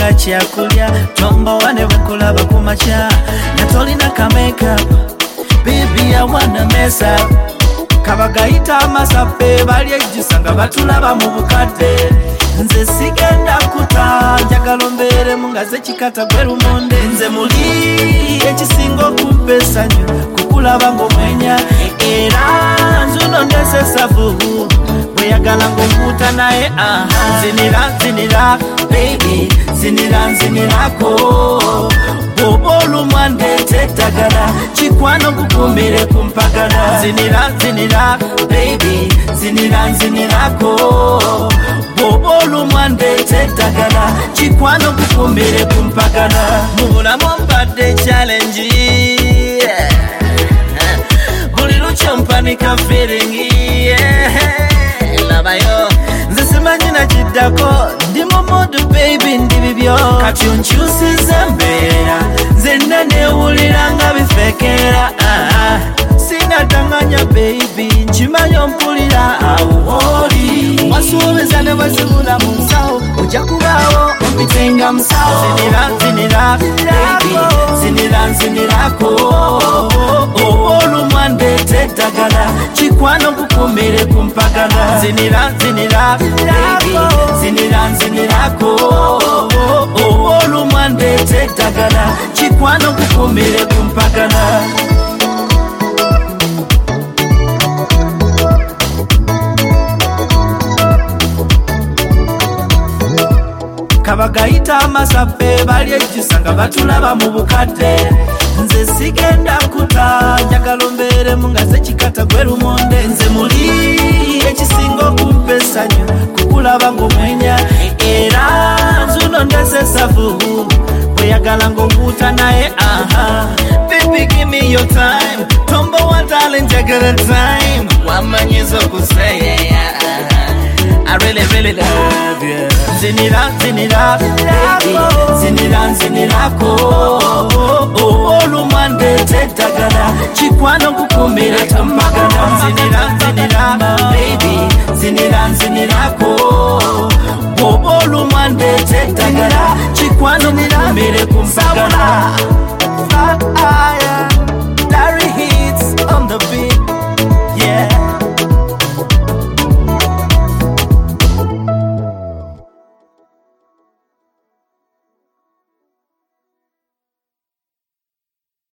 nga kyakulya tombo wane wekulaba kumacha natolina ka makeup baby I wanna mess up kabagayita amasape bali ejisanga batulaba mu bukadde nze sigenda kuta njagala mbeere mungaze kikata gwerumonde nze muli ekisinga okumpesanyo kukulaba ng'omwenya era nzuno ndesesavu bweyagala ng'ompuuta naye zinira baby zinirako bwoba olumwa ndeeta eddagala kikwano gukumire kumpagala zinira baby zinirako bwoba olumwa ndeeta eddagala kikwano gukumire kumpagala mu bulamu mbadde challenge buli lukyo mpanika feeling labayo nze simanyi nakiddako ndi mu mood baby ndi bibyo kati onkyusiza embeera nzenna neewulira nga bifeekera sinadanganya baby nkimanyi ompulira awo oli wasuubeza ne bwezibula mu nsawo ojja kubaawo ompitenga musawo zinira baby zinirako olumwa ndeeta eddagala kikwano gukumire kumpagala zinira baby zinirako olumwa ndeeta eddagala kikwano gukumire kumpagala kabagayita amasape bali ejisanga batulaba mu bukadde nze sigenda kuta njagala mbeere mungaze kikata gwerumonde nze muli ekisinga okumpesanyo kukulaba ng'omwenya era nzuno ndesesavu bweyagala ng'ompuuta naye baby give me your time tombo wa darling njagala time wamanyiza okuseya I really love you. Zinira, baby. Zinirako. Olumwa ndeeta eddagala kikwano gukumire kumpagala. Zinira, baby. Zinirako. Olumwa ndeeta eddagala kikwano gukumire kumpagala.